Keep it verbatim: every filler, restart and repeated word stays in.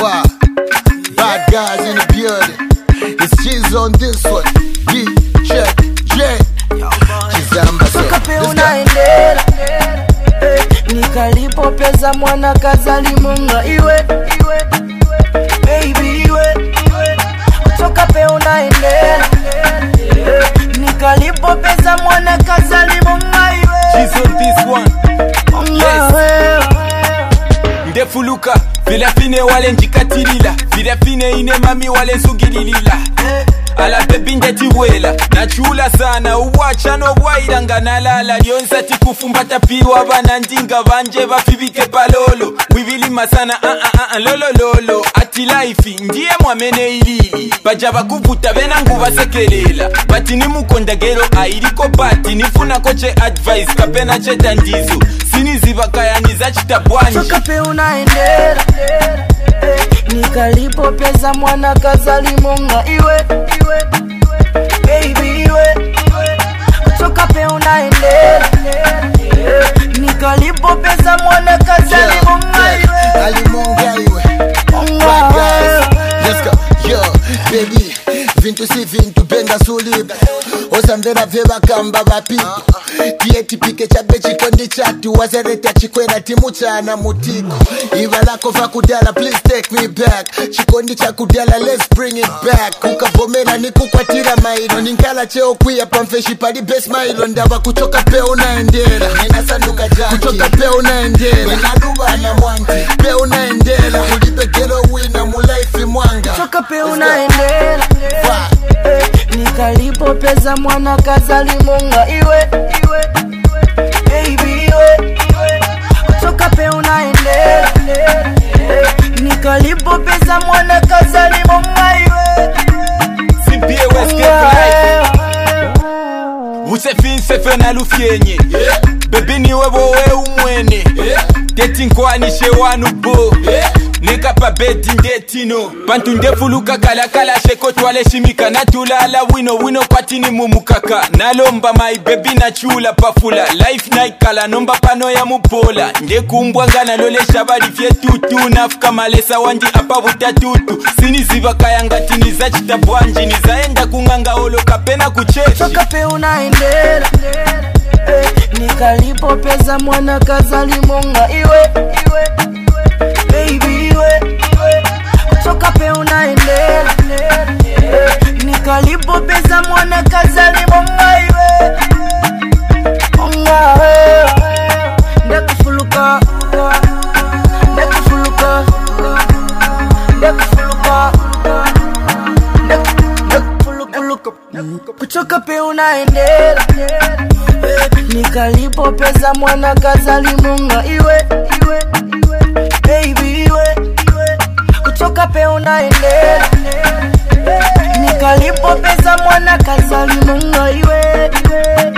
Wow. Bad guys in the building. It's G's on this one. D, J, J. Chizamba so. Unaendela nikalipo pesa mwana kazali munga iwe baby iwe kutoka pe unaendela nikalipo pesa mwana kazali munga iwe. She's on this one. Yes. Ndefuluka Filafine wale njikatilila Filafine ine mami wale sugililila Ala baby ndeti wela Nachula sana uwacha no wairanga nalala Yonsa tikufumbata piwa bana ndinga banje bafibike palolo Wivili masana ah ah ah lolo lolo Ati life ndiye mwamene ilili Bajaba kuvuta bena nguba sekelela Bati ni mukondagero airiko bati Nifuna koche advice kapena cheta ndizo Sini ziva kaya nizachita bwanji Choka pe unaendela nikalipo pesa mwana kazali munga iwe baby iwe kutoka pe unaendela nikalipo pesa mwana kazali munga iwe alimunga iwe. Bad guys, let's go. Yo, baby, vintu si vintu benga suliba Osambera veba kamba bapigo Kieti pike chabe chikondi chatu Wazereta chikwena timu chana mutiko Iva lako vakudala, please take me back Chikondi chakudala, let's bring it back Kukavomena ni kukwatira mailo Ninkala cheo kuya pamfeshi pali best mailo Ndawa kuchoka pe unaendela Nena sanduka janki kuchoka pe unaendela Nena luba na mwanti pe unaendela Ulipe gelo wina mulaifi mwanga Choka pe unaendela nikalipo pesa mwana kazali munga iwe baby iwe kutoka pe unaendela nikalipo pesa mwana kazali munga iwe. Simpie weske fly Use fin se fena lufyenye Baby ni webo we umwene Teti nkwani shewanu bo Nika pa beti ndetino Pantu ndefuluka kala kala sheko twale shimika Natulala wino wino kwa tini mumukaka Nalomba my baby na chula pafula Life naikala nomba pano ya mupola Ndekumbwa ngana lole shabari fye tutu Nafuka malesa wandi apa vuta tutu Sini ziva kaya ngati nizachita bwanji Nizaenda kunganga olo kapena kuchechi Choka pe unaendela nikalipo pesa mwana kazali munga iwe baby iwe kutoka pe unaendela nikalipo pesa mwana kazali munga iwe. Munga we ndekufuluka ndekufuluka ndekufuluka ndekufuluka kutoka pe unaendela nikalipo pesa mwana kazali munga iwe baby iwe kutoka pe unaendela nikalipo pesa mwana kazali munga iwe